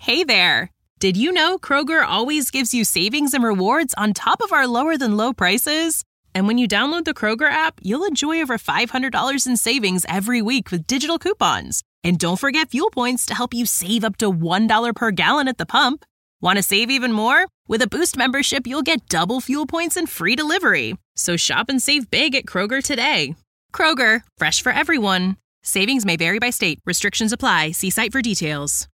Hey there! Did you know Kroger always gives you savings and rewards on top of our lower-than-low prices? And when you download the Kroger app, you'll enjoy over $500 in savings every week with digital coupons. And don't forget fuel points to help you save up to $1 per gallon at the pump. Want to save even more? With a Boost membership, you'll get double fuel points and free delivery. So shop and save big at Kroger today. Kroger, fresh for everyone. Savings may vary by state. Restrictions apply. See site for details.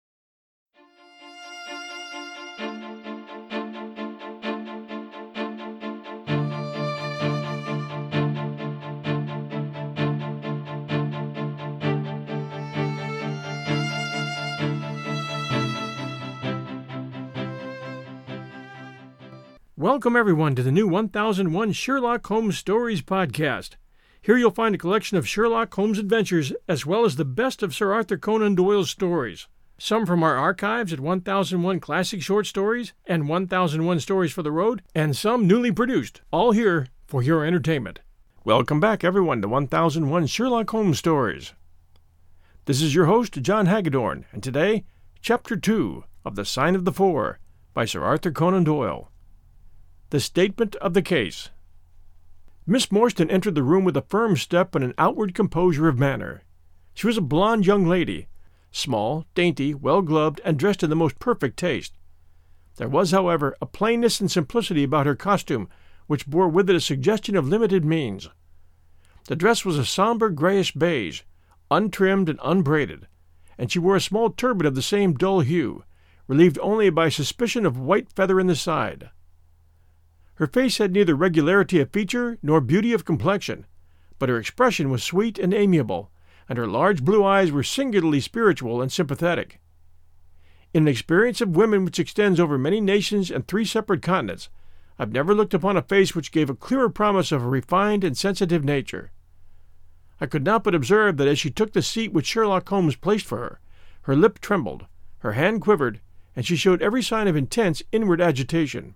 Welcome, everyone, to the new 1001 Sherlock Holmes Stories podcast. Here you'll find a collection of Sherlock Holmes adventures, as well as the best of Sir Arthur Conan Doyle's stories. Some from our archives at 1001 Classic Short Stories and 1001 Stories for the Road, and some newly produced, all here for your entertainment. Welcome back, everyone, to 1001 Sherlock Holmes Stories. This is your host, John Hagedorn, and today, Chapter 2 of The Sign of the Four by Sir Arthur Conan Doyle. The Statement of the Case. Miss Morstan entered the room with a firm step and an outward composure of manner. She was a blonde young lady, small, dainty, well-gloved, and dressed in the most perfect taste. There was, however, a plainness and simplicity about her costume which bore with it a suggestion of limited means. The dress was a sombre grayish beige, untrimmed and unbraided, and she wore a small turban of the same dull hue, relieved only by a suspicion of white feather in the side. Her face had neither regularity of feature nor beauty of complexion, but her expression was sweet and amiable, and her large blue eyes were singularly spiritual and sympathetic. In an experience of women which extends over many nations and 3 separate continents, I've never looked upon a face which gave a clearer promise of a refined and sensitive nature. I could not but observe that as she took the seat which Sherlock Holmes placed for her, her lip trembled, her hand quivered, and she showed every sign of intense inward agitation.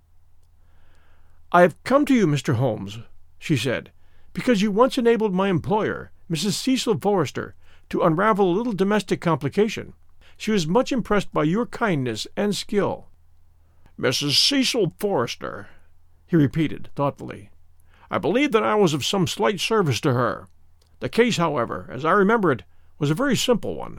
"I have come to you, Mr. Holmes," she said, "because you once enabled my employer, Mrs. Cecil Forrester, to unravel a little domestic complication. She was much impressed by your kindness and skill." "Mrs. Cecil Forrester," he repeated thoughtfully. "I believe that I was of some slight service to her. The case, however, as I remember it, was a very simple one."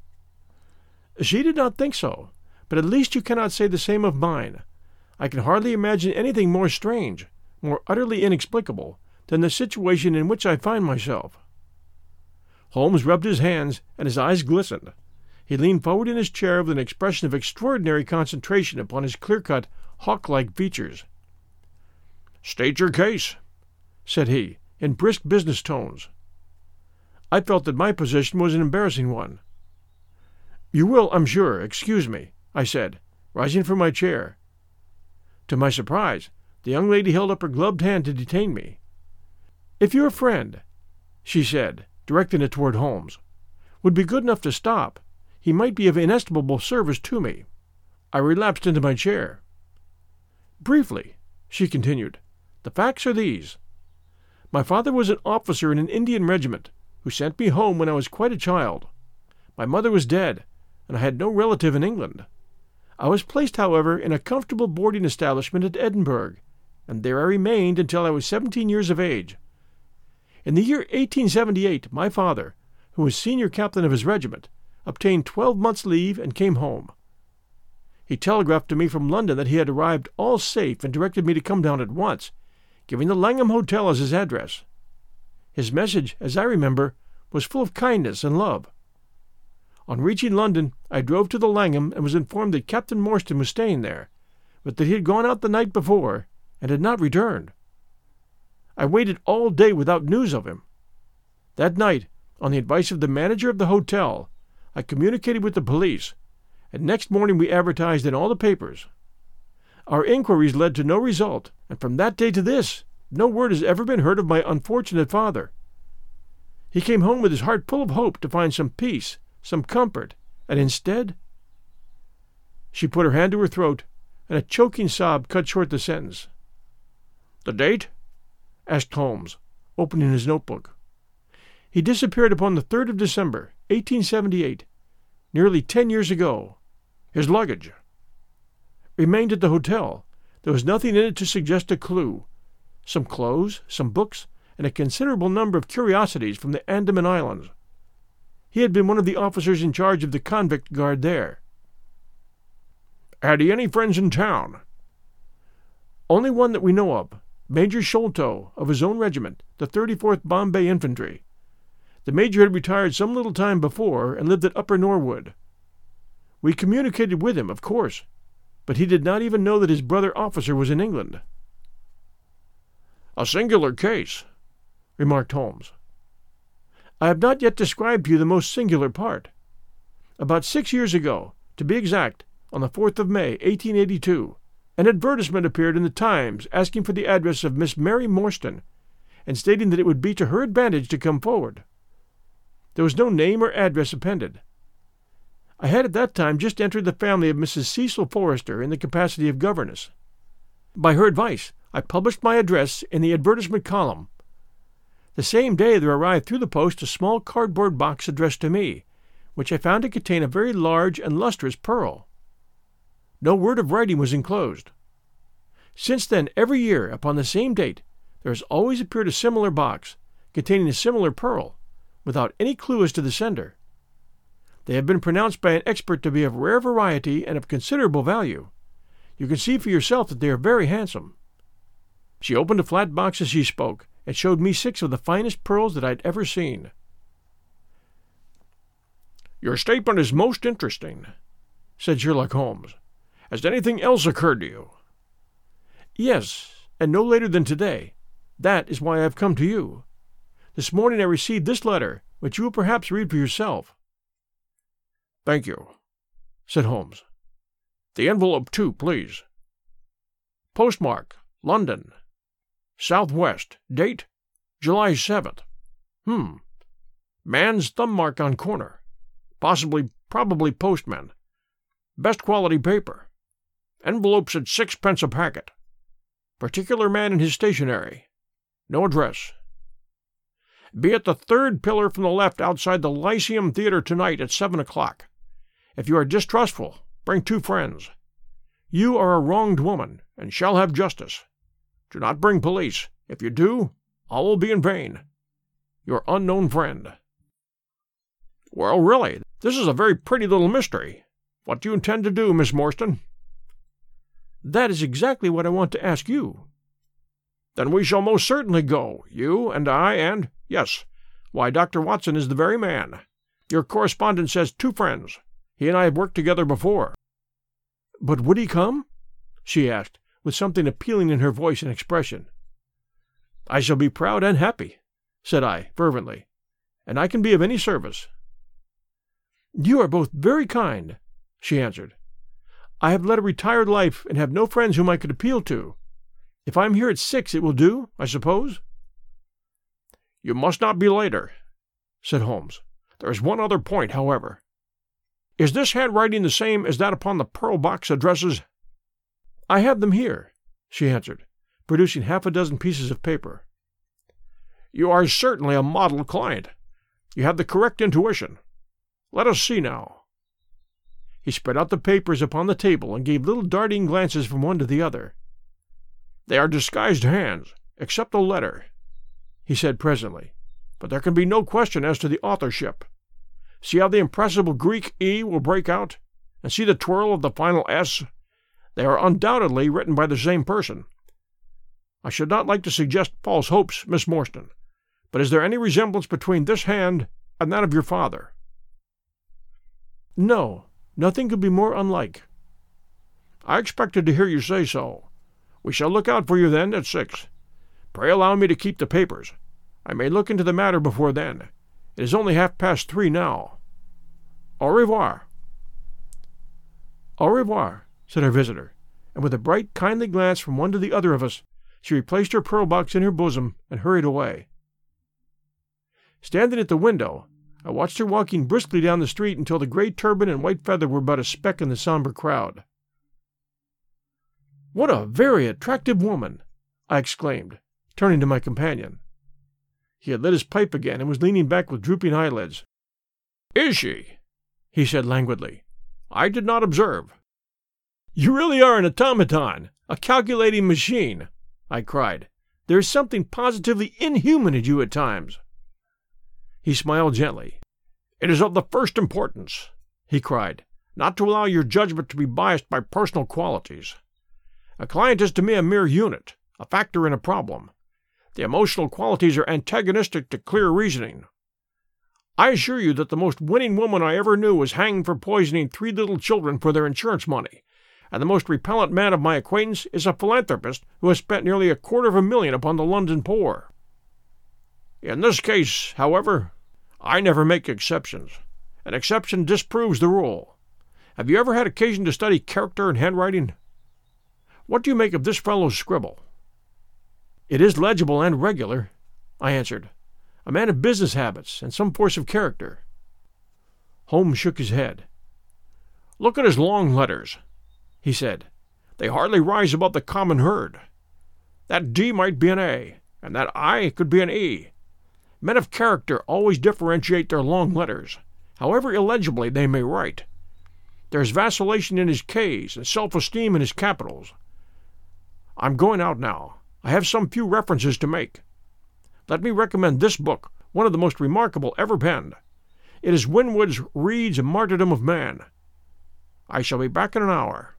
"She did not think so, but at least you cannot say the same of mine. I can hardly imagine anything more strange, more utterly inexplicable, than the situation in which I find myself." Holmes rubbed his hands, and his eyes glistened. He leaned forward in his chair with an expression of extraordinary concentration upon his clear-cut, hawk-like features. "State your case," said he, in brisk business tones. I felt that my position was an embarrassing one. "You will, I'm sure, excuse me," I said, rising from my chair. To my surprise, the young lady held up her gloved hand to detain me. "If your friend," she said, directing it toward Holmes, "would be good enough to stop, he might be of inestimable service to me." I relapsed into my chair. "Briefly," she continued, "the facts are these. My father was an officer in an Indian regiment, who sent me home when I was quite a child. My mother was dead, and I had no relative in England. I was placed, however, in a comfortable boarding establishment at Edinburgh, and there I remained until I was 17 years of age. In the year 1878, my father, who was senior captain of his regiment, obtained 12 months' leave and came home. He telegraphed to me from London that he had arrived all safe and directed me to come down at once, giving the Langham Hotel as his address. His message, as I remember, was full of kindness and love. On reaching London, I drove to the Langham and was informed that Captain Morstan was staying there, but that he had gone out the night before and had not returned. I waited all day without news of him. That night, on the advice of the manager of the hotel, I communicated with the police, and next morning we advertised in all the papers. Our inquiries led to no result, and from that day to this, no word has ever been heard of my unfortunate father. He came home with his heart full of hope to find some peace, some comfort, and instead—" She put her hand to her throat, and a choking sob cut short the sentence. "The date?" asked Holmes, opening his notebook. "He disappeared upon the 3rd of December, 1878, nearly 10 years ago. His luggage remained at the hotel. There was nothing in it to suggest a clue. Some clothes, some books, and a considerable number of curiosities from the Andaman Islands. He had been one of the officers in charge of the convict guard there. Had he any friends in town? Only one that we know of, Major Sholto, of his own regiment, the 34th Bombay Infantry. The major had retired some little time before and lived at Upper Norwood. We communicated with him, of course, but he did not even know that his brother officer was in England. A singular case, remarked Holmes. I have not yet described to you the most singular part. About 6 years ago, to be exact, on the 4th of May, 1882, an advertisement appeared in the Times asking for the address of Miss Mary Morstan, and stating that it would be to her advantage to come forward. There was no name or address appended. I had at that time just entered the family of Mrs. Cecil Forrester in the capacity of governess. By her advice, I published my address in the advertisement column. The same day there arrived through the post a small cardboard box addressed to me, which I found to contain a very large and lustrous pearl. No word of writing was enclosed. Since then, every year, upon the same date, there has always appeared a similar box, containing a similar pearl, without any clue as to the sender. They have been pronounced by an expert to be of rare variety and of considerable value. You can see for yourself that they are very handsome. She opened a flat box as she spoke, and showed me 6 of the finest pearls that I had ever seen. Your statement is most interesting, said Sherlock Holmes. Has anything else occurred to you? Yes, and no later than today. That is why I have come to you. This morning I received this letter, which you will perhaps read for yourself. Thank you, said Holmes. The envelope, too, please. Postmark, London. Southwest. Date, July 7th. Man's thumb mark on corner. Probably postman. Best quality paper. Envelopes at 6 pence a packet. Particular man in his stationery. No address. Be at the 3rd pillar from the left outside the Lyceum Theatre tonight at 7 o'clock. If you are distrustful, bring 2 friends. You are a wronged woman, and shall have justice. Do not bring police. If you do, all will be in vain. Your unknown friend. Well, really, this is a very pretty little mystery. What do you intend to do, Miss Morstan? That is exactly what I want to ask you. Then we shall most certainly go, you and I, and, yes, why, Dr. Watson is the very man. Your correspondent says 2 friends. He and I have worked together before. But would he come? She asked, with something appealing in her voice and expression. I shall be proud and happy, said I, fervently, and I can be of any service. You are both very kind, she answered. I have led a retired life and have no friends whom I could appeal to. If I am here at 6, it will do, I suppose? You must not be later, said Holmes. There is one other point, however. Is this handwriting the same as that upon the pearl box addresses? I have them here, she answered, producing 6 pieces of paper. You are certainly a model client. You have the correct intuition. Let us see now. He spread out the papers upon the table and gave little darting glances from one to the other. They are disguised hands, except the letter, he said presently, but there can be no question as to the authorship. See how the impressible Greek E will break out, and see the twirl of the final S? They are undoubtedly written by the same person. I should not like to suggest false hopes, Miss Morstan, but is there any resemblance between this hand and that of your father? No, nothing could be more unlike. I expected to hear you say so. We shall look out for you then at 6. Pray allow me to keep the papers. I may look into the matter before then. It is only 3:30 now. Au revoir. Au revoir, said our visitor, and with a bright, kindly glance from one to the other of us, she replaced her pearl box in her bosom and hurried away. Standing at the window, I watched her walking briskly down the street until the gray turban and white feather were but a speck in the somber crowd. What a very attractive woman! I exclaimed, turning to my companion. He had lit his pipe again and was leaning back with drooping eyelids. Is she? He said languidly. I did not observe." "You really are an automaton, a calculating machine," I cried. "There is something positively inhuman in you at times." He smiled gently. "It is of the first importance," he cried, "not to allow your judgment to be biased by personal qualities. A client is to me a mere unit, a factor in a problem. The emotional qualities are antagonistic to clear reasoning. I assure you that the most winning woman I ever knew was hanged for poisoning 3 little children for their insurance money, and the most repellent man of my acquaintance is a philanthropist who has spent nearly $250,000 upon the London poor. In this case, however, I never make exceptions. An exception disproves the rule. Have you ever had occasion to study character and handwriting? What do you make of this fellow's scribble?" "It is legible and regular," I answered. "A man of business habits and some force of character." Holmes shook his head. "Look at his long letters," he said. "They hardly rise above the common herd. That D might be an A, and that I could be an E. Men of character always differentiate their long letters, however illegibly they may write. There's vacillation in his K's and self-esteem in his capitals. I'm going out now. I have some few references to make. Let me recommend this book, one of the most remarkable ever penned. It is Winwood's Reid's Martyrdom of Man. I shall be back in an hour."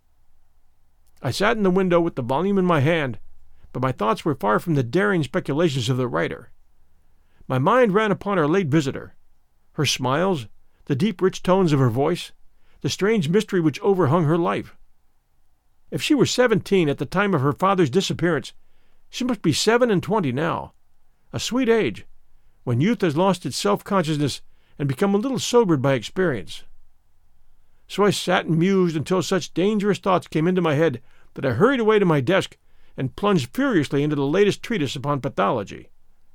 I sat in the window with the volume in my hand, but my thoughts were far from the daring speculations of the writer. My mind ran upon our late visitor, her smiles, the deep rich tones of her voice, the strange mystery which overhung her life. If she were 17 at the time of her father's disappearance, she must be 27 now, a sweet age, when youth has lost its self-consciousness and become a little sobered by experience. So I sat and mused until such dangerous thoughts came into my head that I hurried away to my desk and plunged furiously into the latest treatise upon pathology.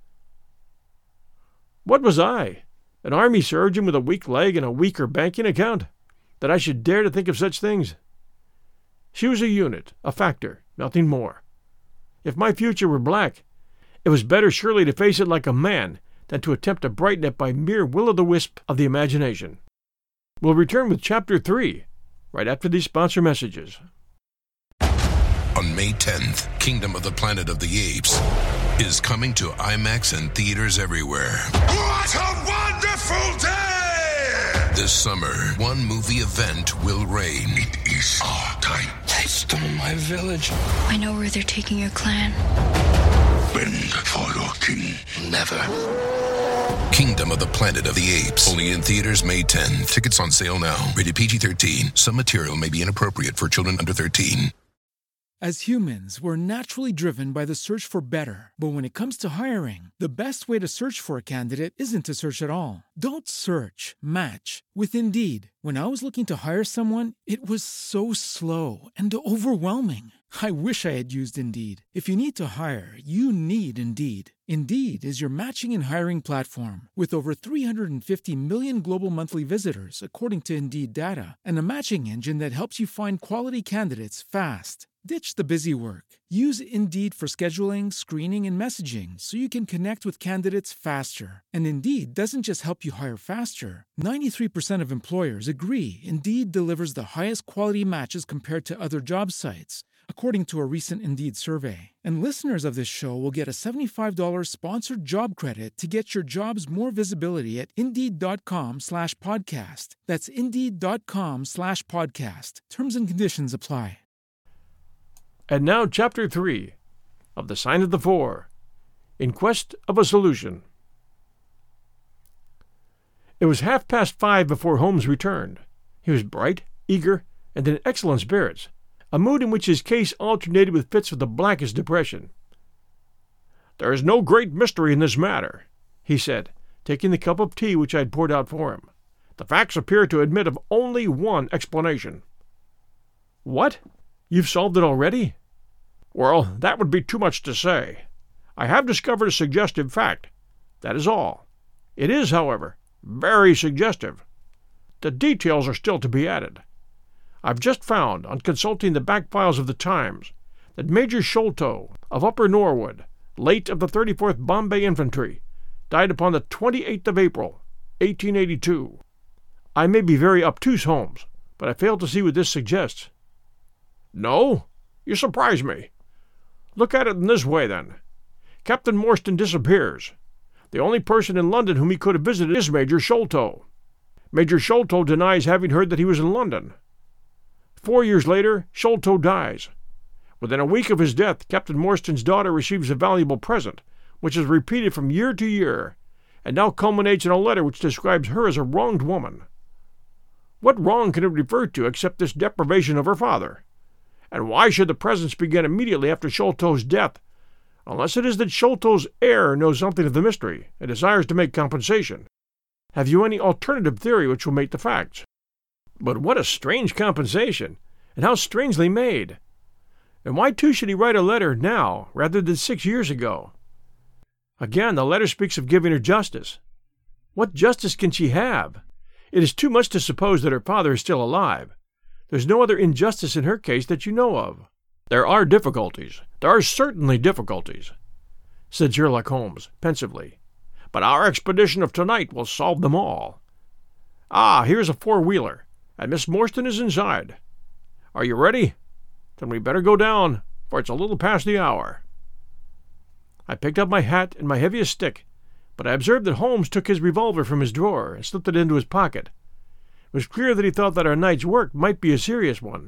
What was I, an army surgeon with a weak leg and a weaker banking account, that I should dare to think of such things? She was a unit, a factor, nothing more. If my future were black, it was better surely to face it like a man than to attempt to brighten it by mere will-o'-the-wisp of the imagination. We'll return with Chapter 3, right after these sponsor messages. On May 10th, Kingdom of the Planet of the Apes is coming to IMAX and theaters everywhere. What a wonderful day! This summer, one movie event will reign. It is our time. They stole my village. I know where they're taking your clan. Bend for your king. Never. Kingdom of the Planet of the Apes. Only in theaters May 10th. Tickets on sale now. Rated PG-13. Some material may be inappropriate for children under 13. As humans, we're naturally driven by the search for better. But when it comes to hiring, the best way to search for a candidate isn't to search at all. Don't search, match with Indeed. When I was looking to hire someone, it was so slow and overwhelming. I wish I had used Indeed. If you need to hire, you need Indeed. Indeed is your matching and hiring platform with over 350 million global monthly visitors, according to Indeed data, and a matching engine that helps you find quality candidates fast. Ditch the busy work. Use Indeed for scheduling, screening, and messaging so you can connect with candidates faster. And Indeed doesn't just help you hire faster. 93% of employers agree Indeed delivers the highest quality matches compared to other job sites, according to a recent Indeed survey. And listeners of this show will get a $75 sponsored job credit to get your jobs more visibility at Indeed.com/podcast. That's Indeed.com/podcast. Terms and conditions apply. And now Chapter 3 of The Sign of the Four, In Quest of a Solution. It was 5:30 before Holmes returned. He was bright, eager, and in excellent spirits, a mood in which his case alternated with fits of the blackest depression. "There is no great mystery in this matter," he said, taking the cup of tea which I had poured out for him. "The facts appear to admit of only one explanation." "What? You've solved it already?" "Well, that would be too much to say. I have discovered a suggestive fact. That is all. It is, however, very suggestive. The details are still to be added. I've just found, on consulting the back files of the Times, that Major Sholto, of Upper Norwood, late of the 34th Bombay Infantry, died upon the 28th of April, 1882. I may be very obtuse, Holmes, but I fail to see what this suggests." "No? You surprise me. Look at it in this way, then. Captain Morstan disappears. The only person in London whom he could have visited is Major Sholto. Major Sholto denies having heard that he was in London. 4 years later, Sholto dies. Within a week of his death, Captain Morstan's daughter receives a valuable present, which is repeated from year to year, and now culminates in a letter which describes her as a wronged woman. What wrong can it refer to except this deprivation of her father? And why should the presents begin immediately after Sholto's death, unless it is that Sholto's heir knows something of the mystery and desires to make compensation? Have you any alternative theory which will make the facts?" "But what a strange compensation, and how strangely made! And why, too, should he write a letter now, rather than 6 years ago? Again, the letter speaks of giving her justice. What justice can she have? It is too much to suppose that her father is still alive. There's no other injustice in her case that you know of." "There are difficulties. There are certainly difficulties," said Sherlock Holmes, pensively. "But our expedition of tonight will solve them all. Ah, here's a four-wheeler, and Miss Morstan is inside. Are you ready? Then we'd better go down, for it's a little past the hour." I picked up my hat and my heaviest stick, but I observed that Holmes took his revolver from his drawer and slipped it into his pocket. It was clear that he thought that our night's work might be a serious one.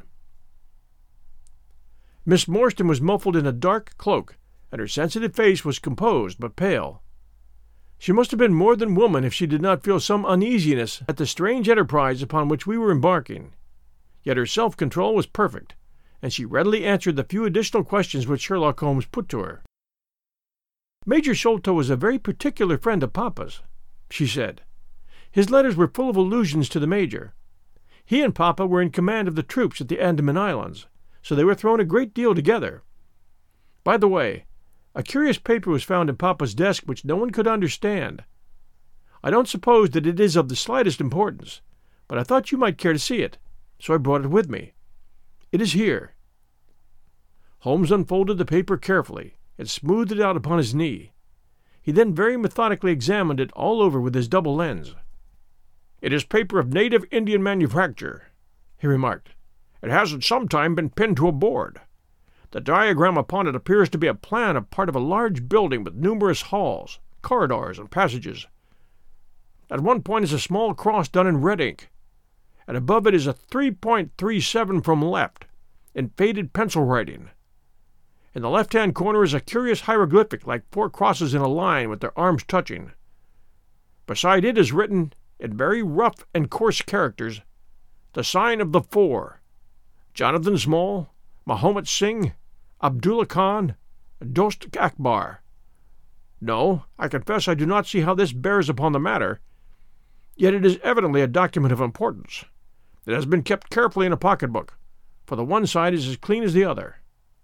Miss Morstan was muffled in a dark cloak, and her sensitive face was composed but pale. She must have been more than woman if she did not feel some uneasiness at the strange enterprise upon which we were embarking. Yet her self-control was perfect, and she readily answered the few additional questions which Sherlock Holmes put to her. "Major Sholto was a very particular friend of Papa's," she said. "His letters were full of allusions to the Major. He and Papa were in command of the troops at the Andaman Islands, so they were thrown a great deal together. By the way, a curious paper was found in Papa's desk which no one could understand. I don't suppose that it is of the slightest importance, but I thought you might care to see it, so I brought it with me. It is here." Holmes unfolded the paper carefully and smoothed it out upon his knee. He then very methodically examined it all over with his double lens. "It is paper of native Indian manufacture," he remarked. "It has at some time been pinned to a board. The diagram upon it appears to be a plan of part of a large building with numerous halls, corridors, and passages. At one point is a small cross done in red ink, and above it is a 3.37 from left, in faded pencil writing. In the left-hand corner is a curious hieroglyphic like 4 crosses in a line with their arms touching. Beside it is written, in very rough and coarse characters, the sign of the 4, Jonathan Small, Mahomet Singh, Abdullah Khan, Dost Akbar. No, I confess I do not see how this bears upon the matter, yet it is evidently a document of importance. It has been kept carefully in a pocketbook, for the one side is as clean as the other."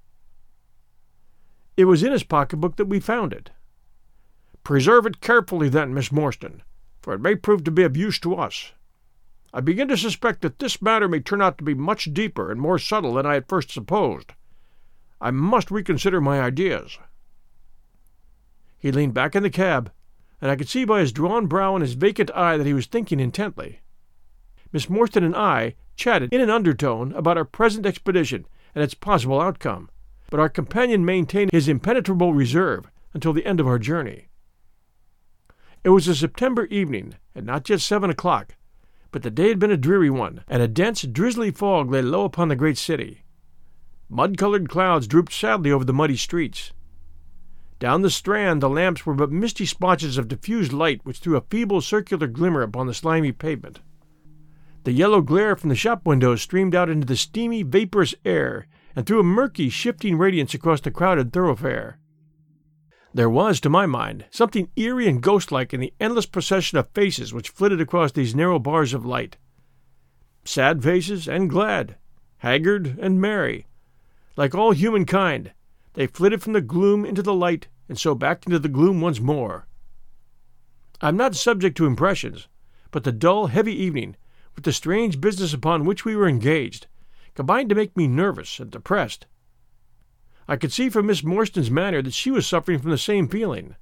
"It was in his pocketbook that we found it." "Preserve it carefully, then, Miss Morstan, for it may prove to be of use to us. I begin to suspect that this matter may turn out to be much deeper and more subtle than I at first supposed. I must reconsider my ideas." He leaned back in the cab, and I could see by his drawn brow and his vacant eye that he was thinking intently. Miss Morstan and I chatted in an undertone about our present expedition and its possible outcome, but our companion maintained his impenetrable reserve until the end of our journey. It was a September evening, and not yet 7 o'clock, but the day had been a dreary one, and a dense, drizzly fog lay low upon the great city. Mud-colored clouds drooped sadly over the muddy streets. Down the Strand the lamps were but misty splotches of diffused light which threw a feeble circular glimmer upon the slimy pavement. The yellow glare from the shop windows streamed out into the steamy, vaporous air and threw a murky, shifting radiance across the crowded thoroughfare. There was, to my mind, something eerie and ghost-like in the endless procession of faces which flitted across these narrow bars of light. Sad faces and glad, haggard and merry. Like all humankind, they flitted from the gloom into the light and so back into the gloom once more. I am not subject to impressions, but the dull, heavy evening, with the strange business upon which we were engaged, combined to make me nervous and depressed. I could see from Miss Morstan's manner that she was suffering from the same feeling.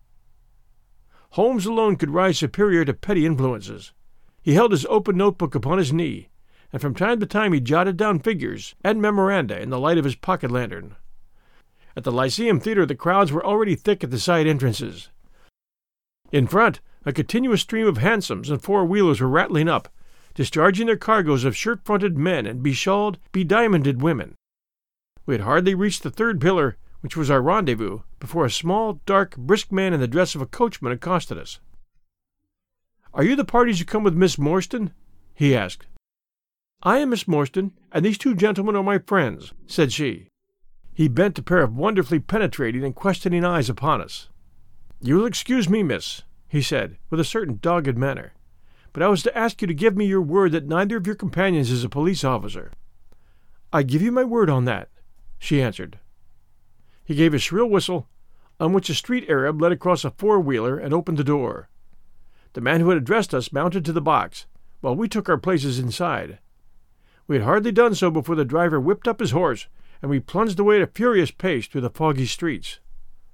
Holmes alone could rise superior to petty influences. He held his open notebook upon his knee, and from time to time he jotted down figures and memoranda in the light of his pocket lantern. At the Lyceum Theater, the crowds were already thick at the side entrances. In front, a continuous stream of hansoms and four-wheelers were rattling up, discharging their cargoes of shirt-fronted men and beshawled, bediamonded women. We had hardly reached the third pillar, which was our rendezvous, before a small, dark, brisk man in the dress of a coachman accosted us. "Are you the parties who come with Miss Morstan?" he asked. "I am Miss Morstan, and these two gentlemen are my friends," said she. He bent a pair of wonderfully penetrating and questioning eyes upon us. "You will excuse me, miss," he said, with a certain dogged manner, "but I was to ask you to give me your word that neither of your companions is a police officer." "I give you my word on that," she answered. He gave a shrill whistle, on which a street Arab led across a four-wheeler and opened the door. The man who had addressed us mounted to the box, while we took our places inside. We had hardly done so before the driver whipped up his horse, and we plunged away at a furious pace through the foggy streets.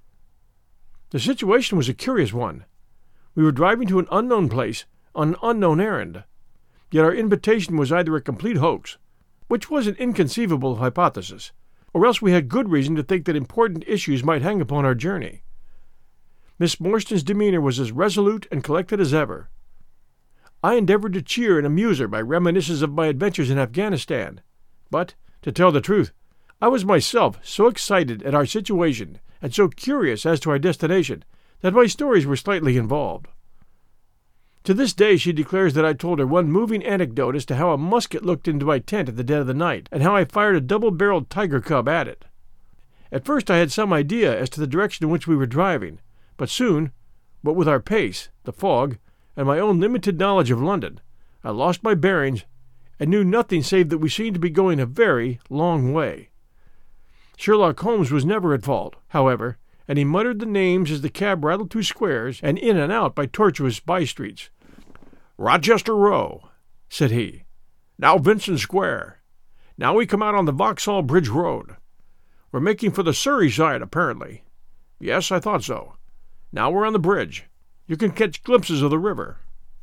The situation was a curious one. We were driving to an unknown place on an unknown errand, yet our invitation was either a complete hoax, which was an inconceivable hypothesis, or else we had good reason to think that important issues might hang upon our journey. Miss Morstan's demeanor was as resolute and collected as ever. I endeavored to cheer and amuse her by reminiscences of my adventures in Afghanistan, but, to tell the truth, I was myself so excited at our situation and so curious as to our destination that my stories were slightly involved. To this day she declares that I told her one moving anecdote as to how a musket looked into my tent at the dead of the night, and how I fired a double-barreled tiger cub at it. At first I had some idea as to the direction in which we were driving, but soon, what with our pace, the fog, and my own limited knowledge of London, I lost my bearings and knew nothing save that we seemed to be going a very long way. Sherlock Holmes was never at fault, however, and he muttered the names as the cab rattled through squares and in and out by tortuous by-streets. "Rochester Row," said he. "Now Vincent Square. Now we come out on the Vauxhall Bridge Road. We're making for the Surrey side, apparently. Yes, I thought so. Now we're on the bridge. You can catch glimpses of the river."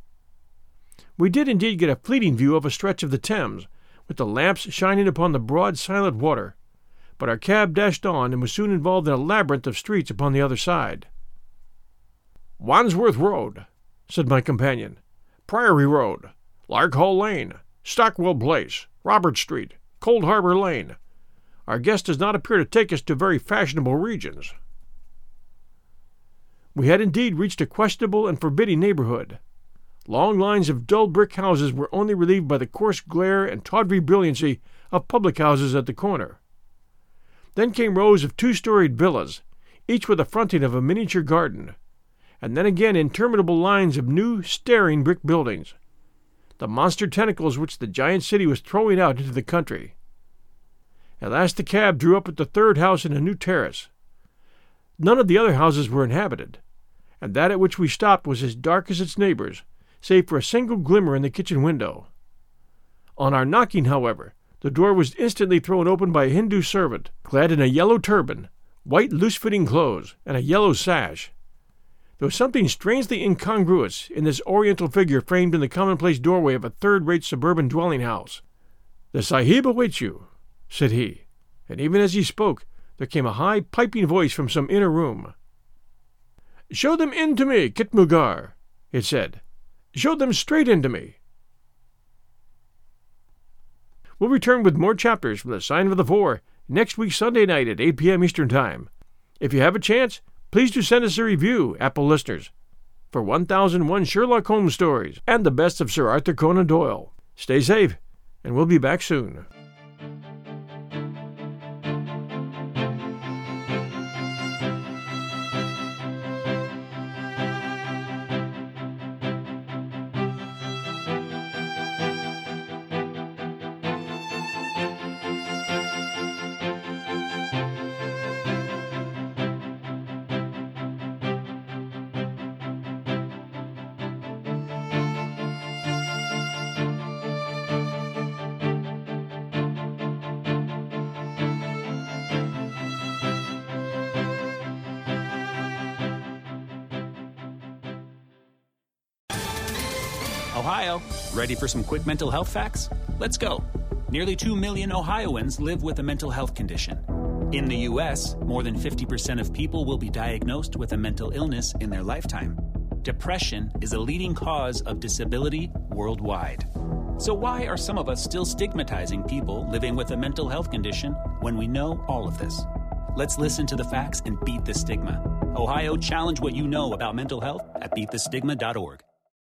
We did indeed get a fleeting view of a stretch of the Thames, with the lamps shining upon the broad, silent water, but our cab dashed on and was soon involved in a labyrinth of streets upon the other side. "Wandsworth Road," said my companion. "Priory Road, Larkhall Lane, Stockwell Place, Robert Street, Cold Harbor Lane. Our guest does not appear to take us to very fashionable regions." We had indeed reached a questionable and forbidding neighborhood. Long lines of dull brick houses were only relieved by the coarse glare and tawdry brilliancy of public houses at the corner. Then came rows of two-storied villas, each with a fronting of a miniature garden, and then again interminable lines of new, staring brick buildings, the monster tentacles which the giant city was throwing out into the country. At last the cab drew up at the third house in a new terrace. None of the other houses were inhabited, and that at which we stopped was as dark as its neighbors, save for a single glimmer in the kitchen window. On our knocking, however, the door was instantly thrown open by a Hindu servant, clad in a yellow turban, white loose-fitting clothes, and a yellow sash. There was something strangely incongruous in this oriental figure framed in the commonplace doorway of a third-rate suburban dwelling-house. "The Sahib awaits you," said he, and even as he spoke there came a high, piping voice from some inner room. "Show them in to me, Khitmutgar," it said. "Show them straight into me." We'll return with more chapters from The Sign of the Four next week Sunday night at 8 p.m. Eastern Time. If you have a chance, please do send us a review, Apple listeners, for 1001 Sherlock Holmes stories and the best of Sir Arthur Conan Doyle. Stay safe, and we'll be back soon. Ohio. Ready for some quick mental health facts? Let's go. Nearly 2 million Ohioans live with a mental health condition. In the U.S., more than 50% of people will be diagnosed with a mental illness in their lifetime. Depression is a leading cause of disability worldwide. So why are some of us still stigmatizing people living with a mental health condition when we know all of this? Let's listen to the facts and beat the stigma. Ohio, challenge what you know about mental health at beatthestigma.org.